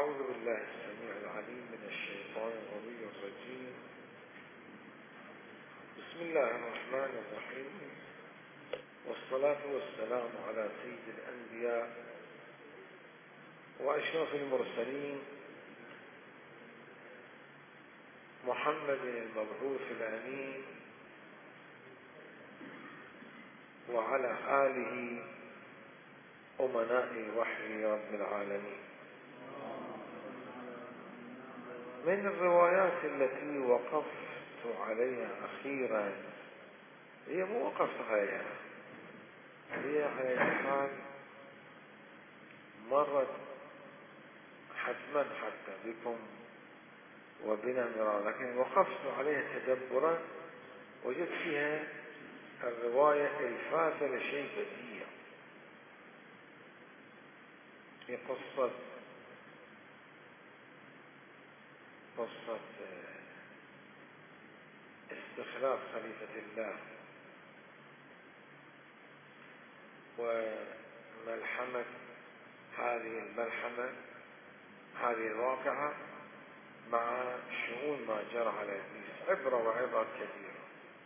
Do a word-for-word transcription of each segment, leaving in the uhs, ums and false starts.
أعوذ بالله السميع العليم من الشيطان الغوي الرجيم. بسم الله الرحمن الرحيم، والصلاة والسلام على سيد الأنبياء وأشرف المرسلين محمد المبعوث الأمين وعلى آله أمناء وحي رب العالمين. من الروايات التي وقفت عليها أخيرا، هي مو وقفت عليها، هي على حال مرت حتما حتى بكم وبنا مرارا، لكن وقفت عليها تدبرا وجدت فيها الرواية الفاتة لشيء بديع، في قصة قصة استخلاف خليفة الله وملحمة هذه الملحمة هذه الواقعة مع شؤون ما جرى على إبليس، عبرة وعبر كثيرة.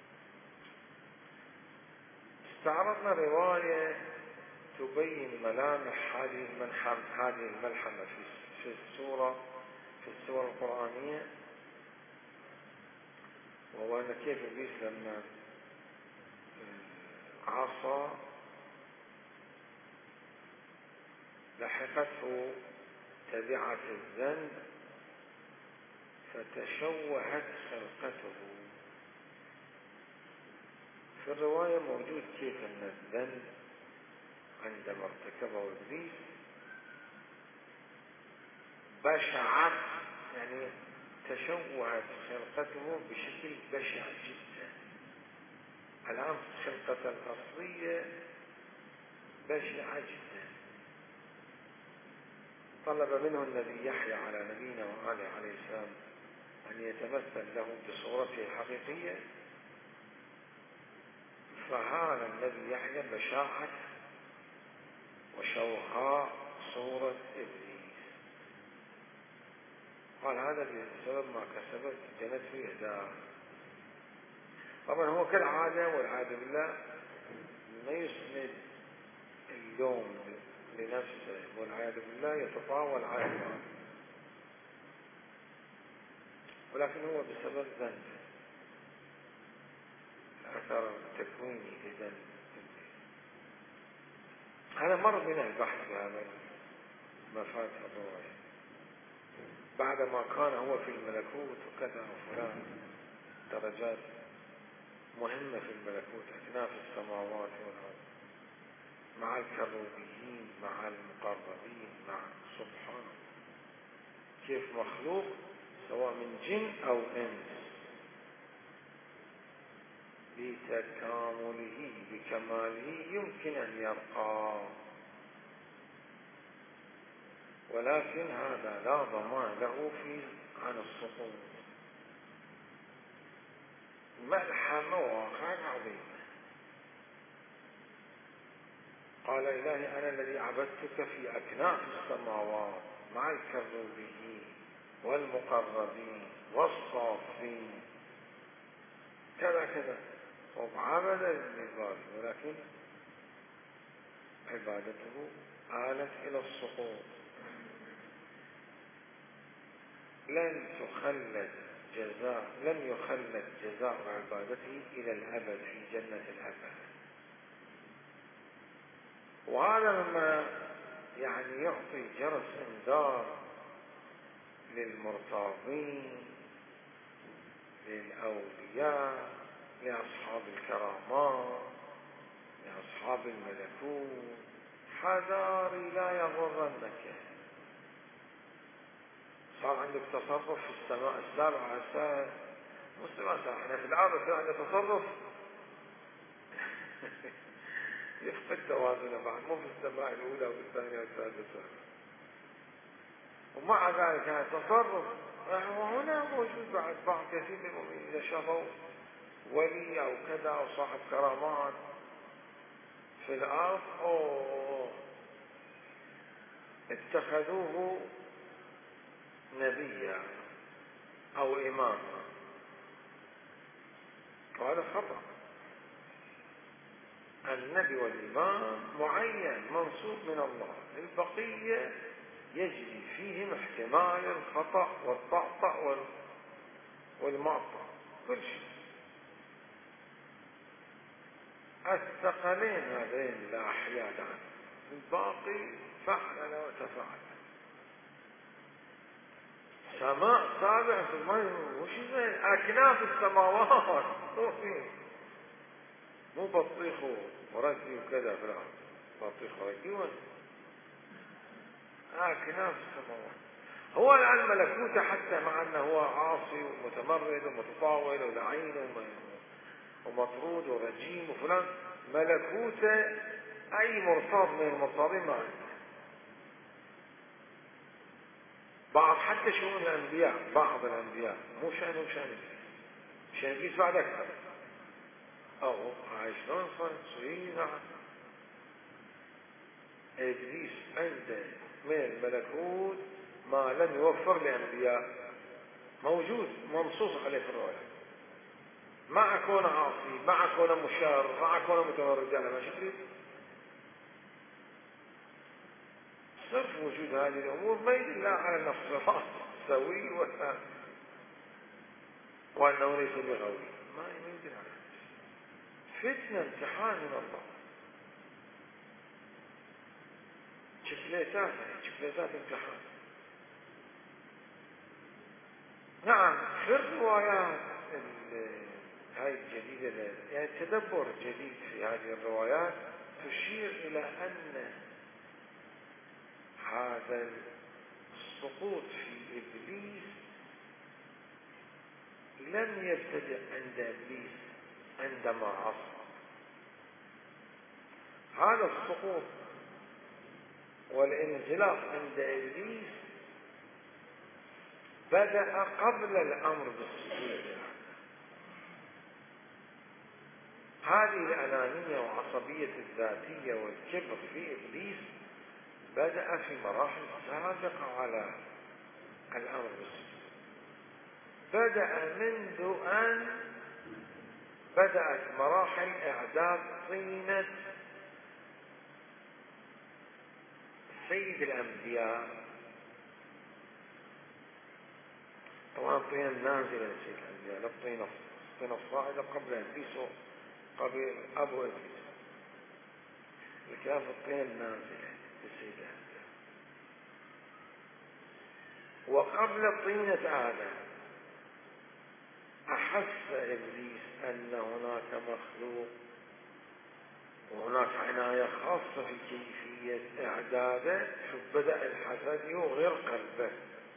استعرضنا رواية تبين ملامح هذه الملحمة هذه الملحمة في السورة في السورة القرآنية، وهو أن كيف إبليس لما عصى لحقته تبعة الذنب فتشوهت خلقته. في الرواية موجود كيف أن الذنب عندما ارتكبه إبليس بشعت، يعني تشوهت خلقته بشكل بشع جدا. الآن خلقته الأصلية بشعة جدا. طلب منه النبي يحيى على نبينا وآله عليه السلام أن يتمثل له بصورته الحقيقية، فهان النبي يحيى بشاعة وشوهاء صورة إبليس. قال هذا بسبب ما كسبت جنته يداه. طبعا هو كالعادة والعياذ بالله ما يسند اللوم لنفسه، والعياذ بالله يتطاول على الله، ولكن هو بسبب ذنب أثر تكويني لذنب. هذا مر بنا البحث في هذا مفاتح الرواية بعدما كان هو في الملكوت وكذا وفلان درجات مهمة في الملكوت، أكناف السماوات والأرض مع الكروبيين مع المقربين مع سبحانه، كيف مخلوق سواء من جن أو إنس بتكامله بكماله يمكن أن يرقى، ولكن هذا لا ضمان له في عن السقوط. ملحمة واقعة عظيمة. قال إلهي أنا الذي عبدتك في أكناف السماوات مع الكروبيين والمقربين والصافين كذا كذا، وعبد العباد، ولكن عبادته آلت إلى السقوط. لن تخلد جزاء لن يخلد جزاء عبادته إلى الأبد في جنة الأبد. وهذا مما يعني يعطي جرس انذار للمرتاضين للأولياء لأصحاب الكرامات لأصحاب الملكوت: حذاري لا يغرنك. صار عندك تصرف في السماء السابعة السابعة مو السماء السابعة، احنا في الأرض يصير عندنا تصرف يفقد توازنه بعد، مو في السماء الأولى والثانية والثالثة. ومع ذلك هذا التصرف وهنا موجود بعد بعض كثير من المؤمنين إذا شافوا ولي أو كذا أو صاحب كرامات في الأرض أوه اتخذوه نبيا أو إماما، وهذا خطأ. النبي والإمام معين منصوب من الله، البقية يجري فيهم احتمال الخطأ والطأطأ والمعطى، كل شيء. الثقلين هذين لا أحياد عنه، الباقي فعل وتفعل. سماء سابع في الماء، وش اسمه أكناف السماوات، مو بطيخ وردي وكذا في الأرض، بطيخ وردي وين؟ أكناف السماوات. هو الآن ملكوته حتى مع أنه هو عاصي ومتمرد ومتطاول ولعين ومطرود ورجيم وفلان، ملكوته أي مرصاد من المرصادين ما عنده. بعض حتى شؤون الأنبياء، بعض الأنبياء مو شأنه شأن شأن إبليس بعد أكثر. أو عايش شلون صار سوينا إبليس عنده من الملكوت ما لم يوفر لأنبياء، موجود منصوص عليه في الرواية، مع كونه عاصي، مع كونه مشار، مع كونه متمرد، على ما شكري. صرف وجود هذه الأمور ما يدل على النفس سوي ولا وأنه ليس بغوي، ما يدل على فتنة، امتحان من الله. شكليتات شكليتات امتحان. نعم في الروايات هاي الجديدة، يعني تدبر جديد في هذه الروايات تشير إلى أن هذا السقوط في إبليس لم يبتدئ عند إبليس عندما عصى. هذا السقوط والانزلاق عند إبليس بدأ قبل الأمر بالسجود. هذه الأنانية وعصبية الذاتية والكبر في إبليس بدأ في مراحل سابقة على الأمر بالسجود. بدأ منذ أن بدأت مراحل إعداد طينة سيد الأنبياء. طبعا طينة نازلة لسيد الأنبياء، لا الطينة الطينة الصاعدة قبل إبليس قبل أبو إبليس، الكلام في الطينة النازلة لسيد الأنبياء. وقبل طينة آدم أحس إبليس أن هناك مخلوق وهناك عناية خاصة في كيفية إعداده، فبدأ الحسد يغير قلبه،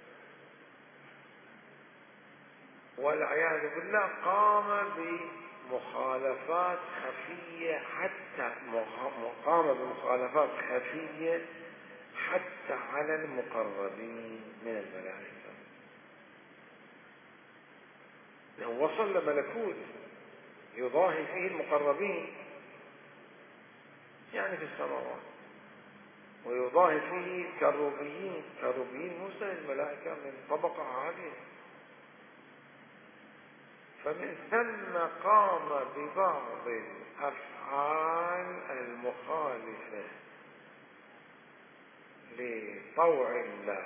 والعياذ بالله قام بمخالفات خفية، حتى قام بمخالفات خفية حتى على المقربين من الملائكة. لو وصل لملكوت يضاهي فيه المقربين يعني في السماوات، ويضاهي فيه كروبيين، كروبيين موسى الملائكة من طبقة عالية، فمن ثم قام ببعض الأفعال المخالفة لطوع الله،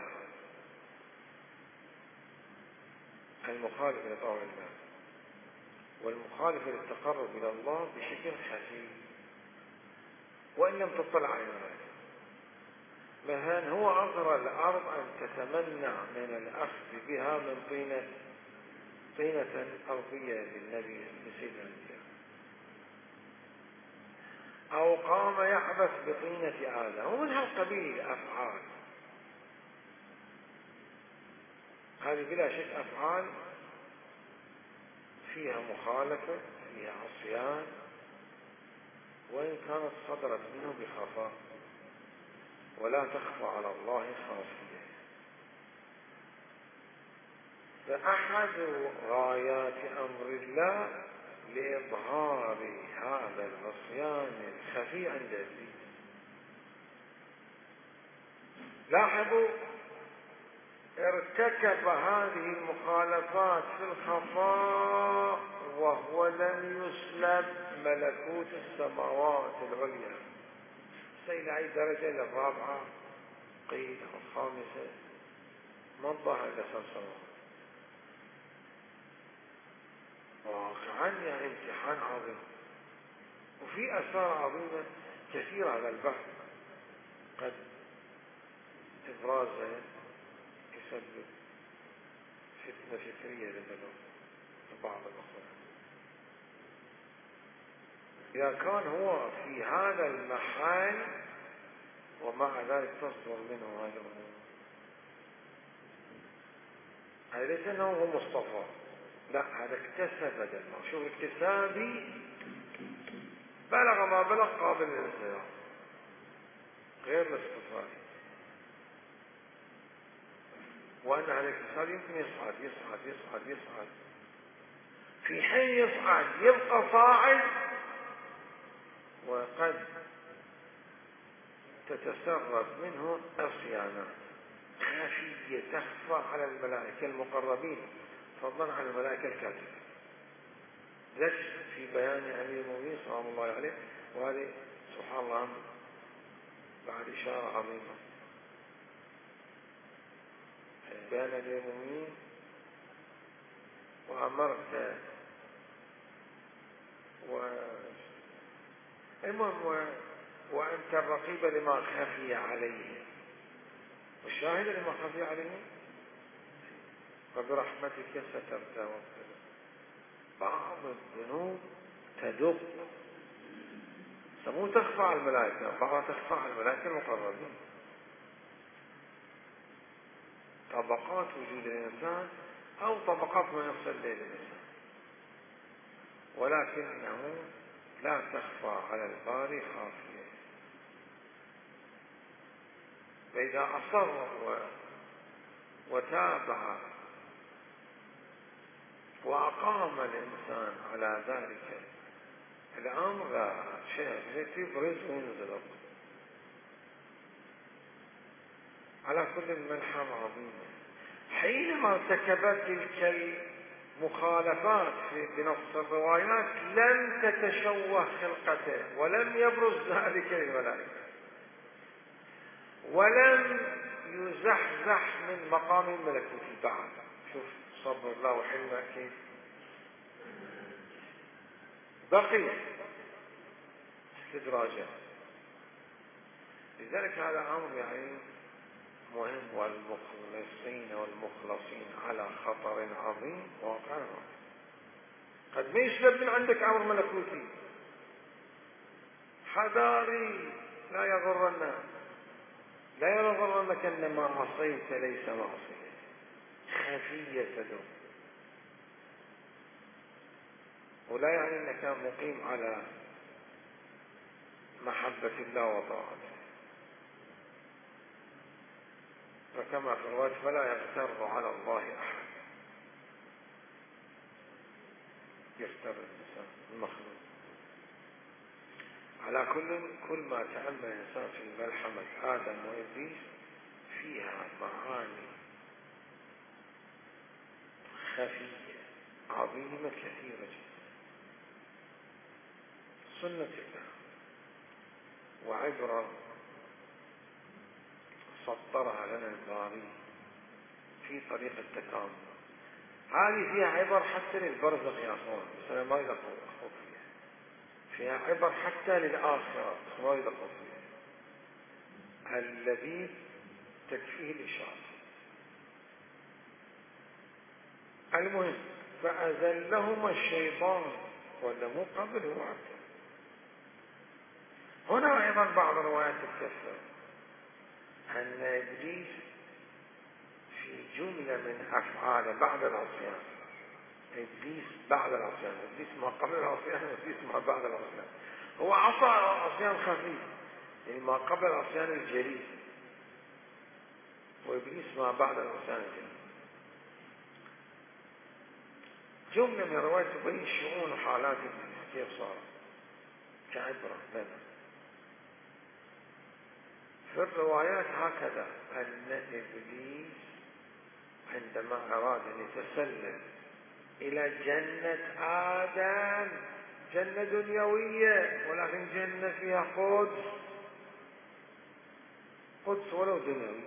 المخالفة لطوع الله والمخالفة للتقرب إلى الله بشكل خفي، وإن لم تطلع على ذلك. مثلا هو أغرى الأرض أن تتمنع من الأخذ بها من طينة طينة أرضية للنبي لسيد الأنبياء، أو قام يعبث بطينة آدم، ومن هالقبيل أفعال. هذه بلا شك أفعال فيها مخالفة، فيها عصيان، وإن كانت صدرت منه بخفاء، ولا تخفى على الله خافية. فأحد غايات أمر الله لإظهار هذا العصيان الخفي عند إبليس. لاحظوا ارتكب هذه المخالفات في الخفاء وهو لم يسلب ملكوت السماوات العليا، إلى أي درجة؟ إلى الرابعة قيل أو الخامسة، ما الظاهر إلى سنة. واقعا يعني امتحان عظيم، وفي أسرار عظيمة كثيرة على البحث قد إبرازها يسبب فتنة فكرية لبعض الأخوة. إذا كان هو في هذا المحل ومع ذلك تصدر منه هذا الأمور، هذا ليس أنه هو مصطفى، لا، هذا اكتسب دمه. شوف اكتسابي بلغ ما بلغ قابل للانصراف غير الاصطفائي، وأن هذا الاكتساب يمكن يصعد يصعد يصعد يصعد، في حين يصعد يبقى صاعد، وقد تتسرب منه عصيانات خفية تخفى على الملائكة المقربين فضلا عن الملائكة الكاتبة. ليش؟ في بيان أمير المؤمنين صلى الله عليه، وهذه سبحان الله بعد إشارة عظيمة. بيان أمير المؤمنين وأمرت و المهم و... وأنت الرقيب لما خفي عليه والشاهد لما خفي عليه، وبرحمتك سترت وابتلت. بعض الذنوب تدق، مو تخفى على الملائكة، بعضها تخفى على الملائكة المقربين. طبقات وجود الإنسان أو طبقات ما يصل إليه الإنسان، ولكنه لا تخفى على الباري خافية. فإذا أصر وتابع وأقام الإنسان على ذلك الأمر، لا شيء يبرز وينزلق. على كل ملحمة عظيمة. حينما ارتكبت تلك المخالفات بنص الروايات لم تتشوه خلقته، ولم يبرز ذلك للملائكة، ولم يزحزح من مقام الملكوت بعد. شوف صبر الله وحلمه كيف بقي استدراجا. لذلك هذا أمر يعني مهم، والمخلصين والمخلصين على خطر عظيم واقع. قد ما يسلب من عندك أمر ملكوتي حذاري، لا يغرنك لا يغرنك أن ما عصيت ليس معصية خفية تدوم، ولا يعني أنك مقيم على محبة الله وطاعته. فكما في الرواية فلا يغتر على الله أحد، يغتر الإنسان المخلوق. على كل كل ما تأمل الإنسان في ملحمة آدم وإبليس فيها معاني خفية عظيمة كثيرة جدا، سنة الله وعبرة سطرها لنا الباري في طريق التكامل. هذه فيها عبر حتى للبرزخ يا أخوان، بس أنا ما يدخل أخوك فيها. فيها عبر حتى للآخرة، بس ما يدخل فيها. الذي تكفيه الإشارة. المهم فأزلهما الشيطان، ولا مو قبل هو عبد. هنا أيضا بعض الروايات تكفر أن إبليس في جملة من أفعاله بعد العصيان، إبليس بعد العصيان، إبليس ما قبل العصيان وإبليس ما بعد العصيان. هو عصى عصيان خفيف، يعني ما قبل العصيان الجليل، وإبليس ما بعد العصيان الجليل. جملة من الروايات تبين شؤون وحالات إبليس كيف صار كعبرة لنا. في الروايات هكذا أن إبليس عندما أراد أن يتسلل إلى جنة آدم، جنة دنيوية ولكن جنة فيها قدس، قدس ولو دنيوي،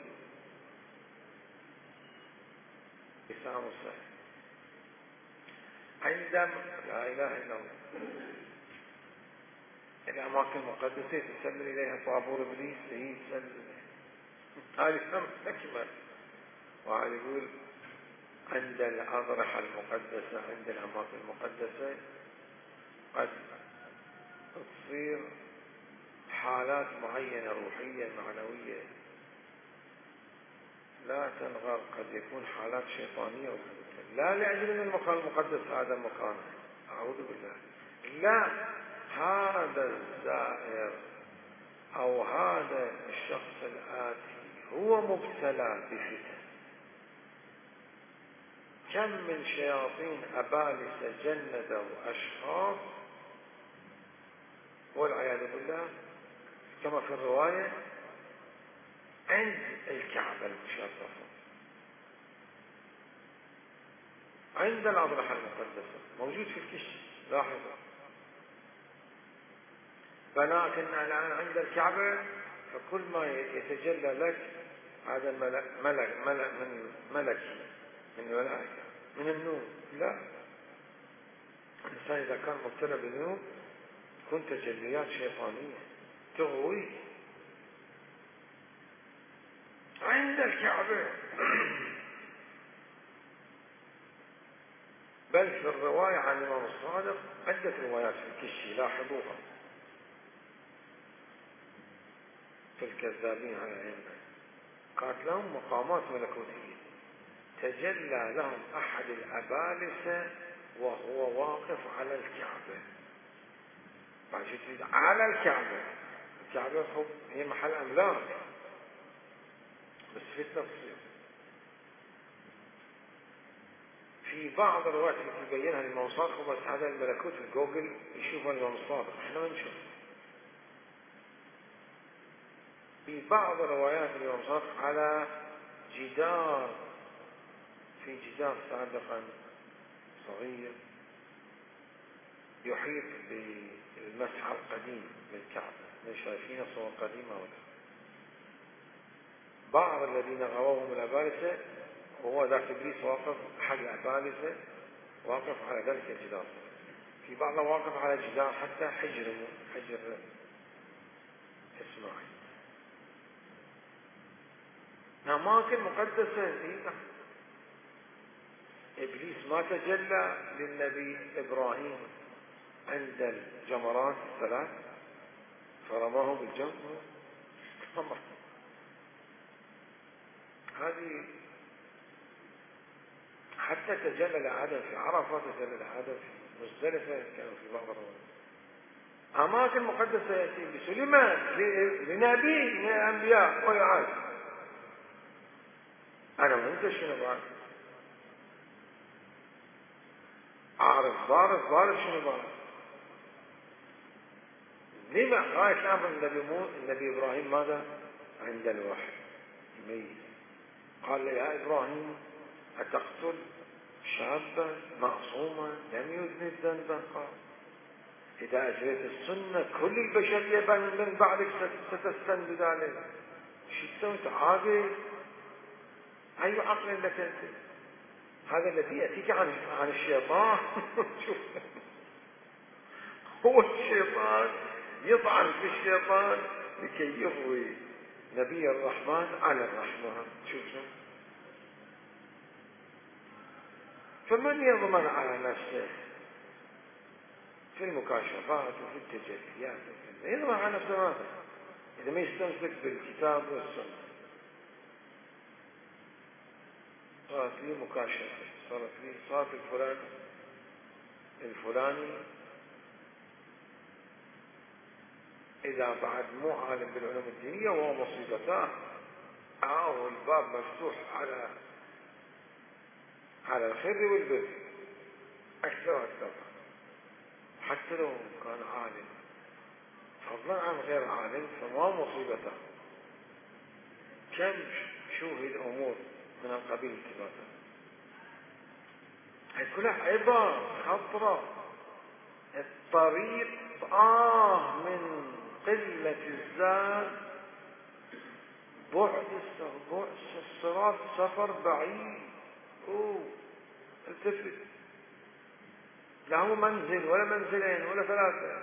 إسلام الصحيح. عندما لا إله إلا الله الأماكن المقدسة تسلل إليها طابور إبليس يسلل، هذه هم حكمة. وهذا يقول عند الأضرحة المقدسة، عند الأماكن المقدسة قد تصير حالات معينة روحية معنوية لا تنغر، قد يكون حالات شيطانية، لا لأجل أن المكان المقدس هذا مكانه، أعوذ بالله، لا، هذا الزائر أو هذا الشخص الآتي هو مبتلى بفتن. كم من شياطين أبالسة جندوا أشخاص والعياذ بالله كما في الرواية عند الكعبة المشرفة، عند الأضرحة المقدسة، موجود في الكشف. لاحظوا بناك الآن عند الكعبة، فكل ما يتجلى لك هذا ملك ملك ملك من ملكي من الملائكة من النور. لا، الإنسان إذا كان مبتلى بالنور تكون تجليات شيطانية تغويه عند الكعبة. بل في الرواية عن الإمام الصادق عدة روايات في الكشي لاحظوها في الكذابين على الأئمة، كانت لهم مقامات ملكوتية، تجلى لهم أحد الأبالسة وهو واقف على الكعبة، على الكعبة. الكعبة هي محل أملاك، بس في التفصيل في بعض الروايات اللي تبينها الإمام الصادق، بس هذا الملكوت في جوجل يشوفها الإمام الصادق، احنا ما نشوف. في بعض الروايات الإمام الصادق على جدار، في جدار سابقا صغير يحيط بالمسحة القديم بالكعبة، من شايفين صور قديمة ولا؟ بعض الذين غووهم الأبالسة وهو ذاك إبليس واقف أحد الأبالسة واقف على ذلك الجدار، في بعضهم واقف على جدار حتى حجر حجر إسماعيل. أماكن مقدسة. إبليس ما تجلى للنبي إبراهيم عند الجمرات الثلاث فرماه بالجمر؟ هذه حتى تجلى لآدم في عرفة، تجلى لآدم في مزدلفة، كانوا في بعض الروايات. أماكن مقدسة يأتي بسليمان لنبي من الأنبياء ويعاد. أنا وأنت شنو بعد؟ أعرف بارف بارف شنو بعد؟ لما غاية نعرف النبي مو النبي إبراهيم ماذا؟ عند الوحي ميت قال لي يا إبراهيم أتقتل شابا معصوما لم يذنب ذنبا؟ قال إذا أجريت السنة كل البشرية من بعدك ستستند عليه. شو تسوي عاقل؟ أي عقل لك أنت؟ هذا الذي يأتيك عن عن الشيطان. شوف هو الشيطان يطعن في الشيطان لكي يغوي نبي الرحمن على الرحمن. شوف فمن يضمن على نفسه في المكاشفات وفي التجليات يضمن على نفسه ماذا إذا ما يستمسك بالكتاب والسنة؟ صارت لي مكاشفة، صارت لي صارت الفلان الفلاني إذا بعد مو عالم بالعلوم الدينية وهو مصيبتان، أو الباب مفتوح على على الخير والبر أكثر وأكثر، حتى لو كان عالم، فضلا عن غير عالم فما مصيبتان. كم شوهد أمور من القبيل الثلاثة. هي كلها عبر خطرة. الطريق آه من قلة الزاد، بعد بعد الصراط سفر بعيد. أوه التفت، لا هو منزل ولا منزلين ولا ثلاثة.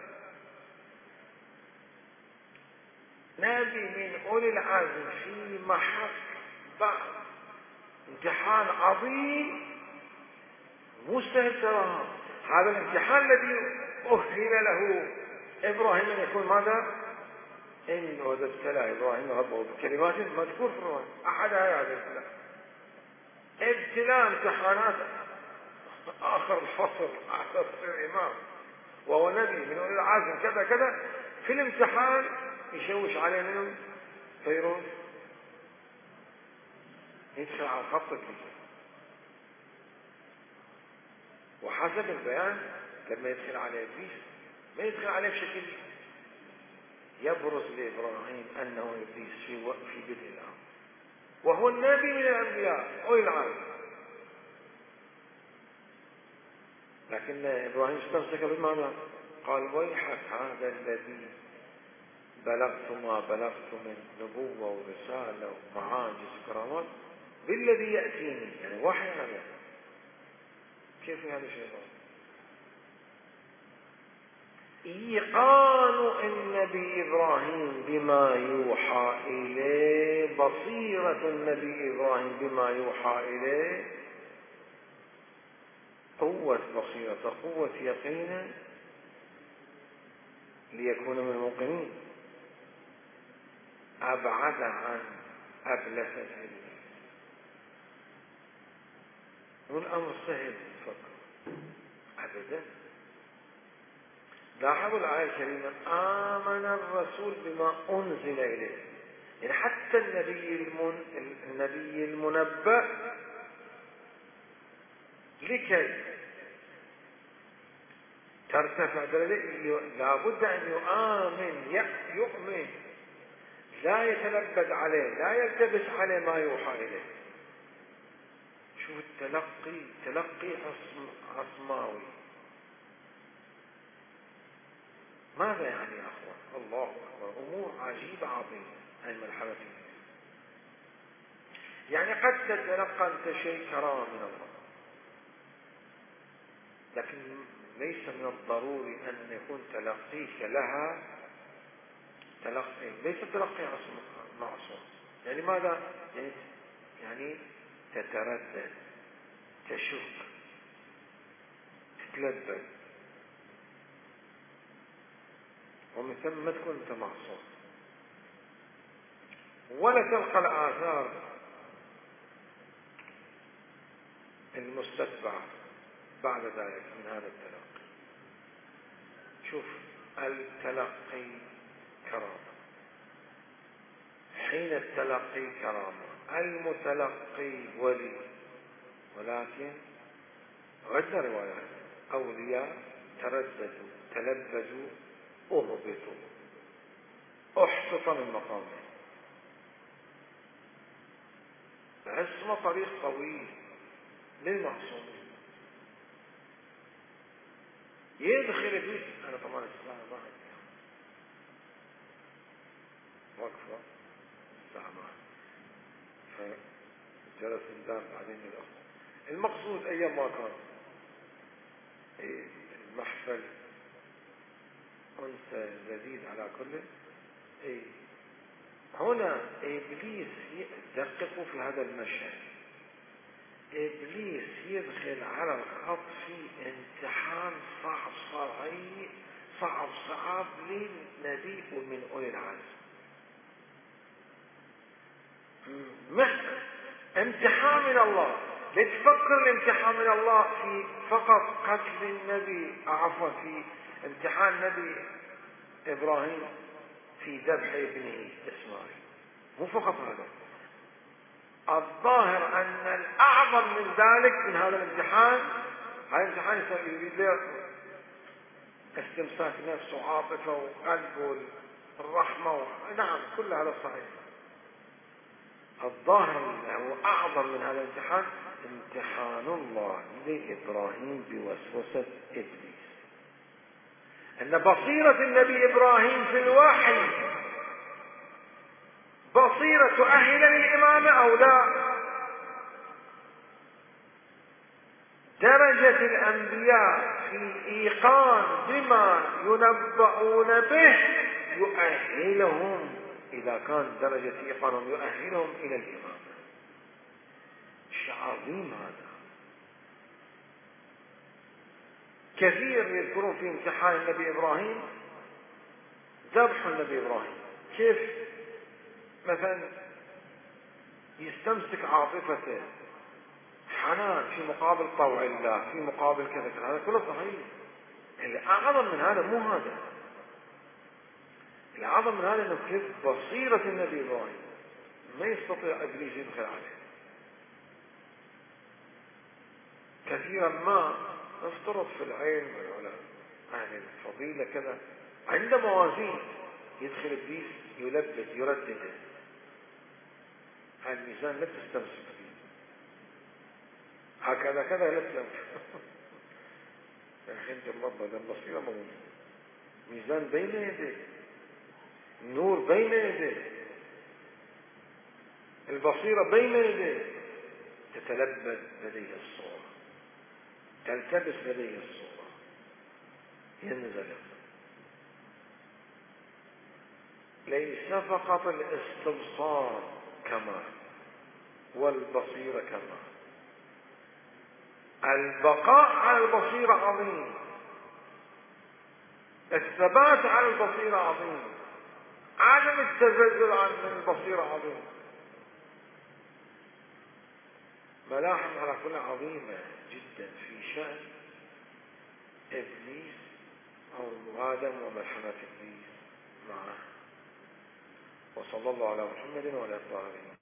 نبي من أولي العزم في محك بعد امتحان عظيم مستهل تراها. هذا الامتحان الذي أهل له إبراهيم أن يكون ماذا؟ إنه إذا ابتلى إبراهيم ربه بكلمات مذكور في القرآن، أحدها هذا الابتلاء. ابتلاء امتحانات آخر الفصل على تصير إمام وهو نبي من أولي العزم كذا كذا، في الامتحان يشوش عليه منهم فيروز يدخل على الخط الكبير. وحسب البيان لما يدخل عليه إبليس ما يدخل عليه بشكل يبرز لإبراهيم أنه إبليس في في بدء الأمر، وهو النبي من الأنبياء أولي العزم. لكن إبراهيم استمسك بماذا؟ قال ويحك هذا الذي بلغت ما بلغت من نبوة ورسالة ومعاجز وكرامات بالذي يأتيني، يعني وحي هذا. كيف هذا الشيء؟ إيقان النبي إبراهيم بما يوحى إليه، بصيرة النبي إبراهيم بما يوحى إليه، قوة بصيرة، قوة يقين ليكون من الموقنين، أبعد عن أبلسة الناس. والأمر سهل تفكر أبدا. لاحظوا الآية الكريمة آمن الرسول بما أنزل إليه، يعني حتى النبي المن... النبي المنبأ لكي ترتفع درجته لابد أن يؤمن يؤمن لا يتلبد عليه، لا يلتبس عليه ما يوحى إليه. شوف التلقي، تلقي عصم عصماوي. ماذا يعني يا أخوان؟ الله أكبر، أمور عجيبة عظيمة هذه المرحلة فيها. يعني قد تتلقى أنت شيء كرامة من الله، لكن ليس من الضروري أن يكون تلقيك لها تلقي، ليس تلقي معصوم. يعني ماذا؟ يعني, يعني تتردد، تشك، تتلبد، ومن ثم ما تكون أنت معصوم، ولا تلقى الآثار المستتبعة بعد ذلك من هذا التلقي. شوف التلقي كرامة، حين التلقي كرامة، المتلقي ولي، ولكن عدة روايات أولياء ترددوا تلبدوا أهبطوا أحسط من مقامه. العصمة طريق طويل للمعصومين. يدخل فيه أنا طبعا الساعة ما عندي وقفة الساعة ما عندي فجلس الدام بعدين الأخ. المقصود أيام ما كان المحفل أنثى جديد على كل إيه. هنا إبليس يدقق في هذا المشهد. إبليس يدخل على الخط في امتحان صعب صعب صعب صعب للنبي من أولي العزم. امتحان من الله. لتفكر الامتحان من الله في فقط قتل النبي، عفوا في امتحان نبي إبراهيم في ذبح ابنه إسماعيل، مو فقط هذا. الظاهر أن الأعظم من ذلك من هذا الامتحان، هذا الامتحان يريد له استمساك نفس وعاطفة وقلب والرحمة و... نعم كل هذا صحيح، الظاهر أنه أعظم من هذا الامتحان امتحان الله لإبراهيم بوسوسة إبليس، أن بصيرة النبي إبراهيم في الوحي بصيرة تؤهل للإمامة أو لا؟ درجة الأنبياء في إيقان بما ينبؤون به يؤهلهم، إذا كان درجة إيقانهم يؤهلهم إلى الإمامة. شيء عظيم هذا. كثير يذكرون في امتحان النبي إبراهيم ذبح النبي إبراهيم، كيف مثلا يستمسك عاطفته حنان في مقابل طوع الله، في مقابل كذا كذا، هذا كله صحيح. الأعظم من هذا مو هذا، الأعظم من هذا أنه كيف بصيرة النبي إبراهيم ما يستطيع إبليس يدخل عليه. كثيرا ما نفترض في العلم والعلماء أهل الفضيلة كذا عند موازين يدخل إبليس يلبس يردد، هذا الميزان لا تستمسك فيه هكذا كذا لا تستمسك. الحين الله هذا البصيرة موجود، ميزان بين يديه، النور بين يديه، البصيرة بين يديه، تتلبس لديه الصورة، تلتبس لديه الصورة، ينزل. ليس فقط الاستبصار كمال والبصيرة كمال، البقاء على البصيرة عظيم، الثبات على البصيرة عظيم، عدم التزلزل عن البصيرة عظيم. ملاحظ على كل عظيمة جدا في شأن إبليس أو آدم وملحمة إبليس معه. وصلى الله على محمد وعلى آله.